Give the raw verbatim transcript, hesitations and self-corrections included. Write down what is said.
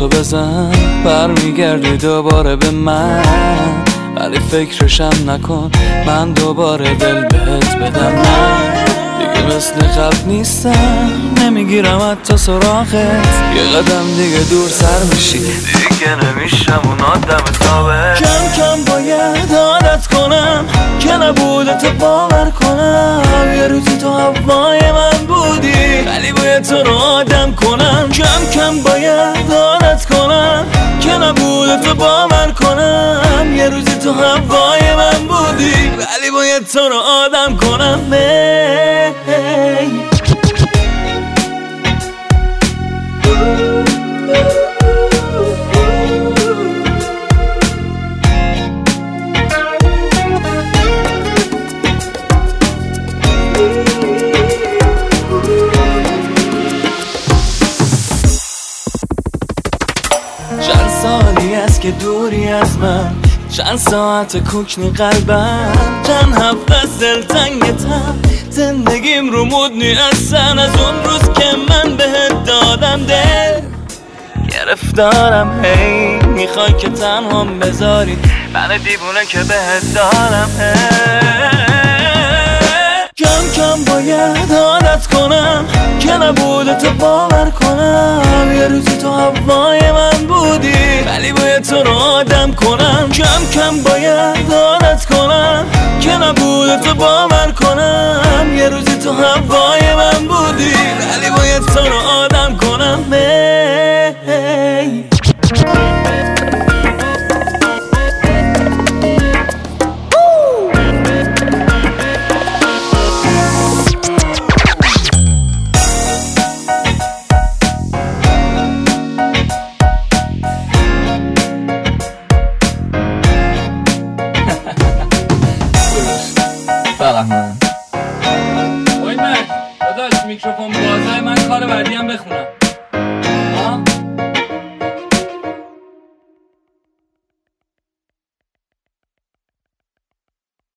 تو بزن برمیگردی دوباره به من، ولی فکرشم نکن من دوباره دل بهت بدم. نه دیگه مثل قبل نیستم، نمیگیرم حتی سراغت، یه قدم دیگه دور سر میشی، دیگه نمیشم اون آدم ثابت. کم کم باید عادت کنم که نبودت باور کنم، یه روزی تو هوای من بودی ولی باید تو رو آدم کنم. کم کم باید عادت کنم که نبودت باور کنم، یه روزی تو هوای من بودی ولی باید تو رو آدم کنم. چند سالی است که دوری از من، چند ساعت کوکنی قلبم، چند هفته از دلتنگتم، زندگیم رو مدنی هستن از اون روز که من بهت دادم دل. گرفتارم هی میخوای که تنهام بذاری، من دیوونه که بهت دارم هی. کم کم باید عادت کنم که نبودت باور کنم، یه روزی تو هوای من بودی ولی باید تو رو آدم کنم. کم کم باید عادت کنم که نبودت باور کنم، یه روزی تو هوای من بودی ولی باید تو رو آدم کنم. وای من داداش میکروفون بازه، من کار بعدی هم بخونم.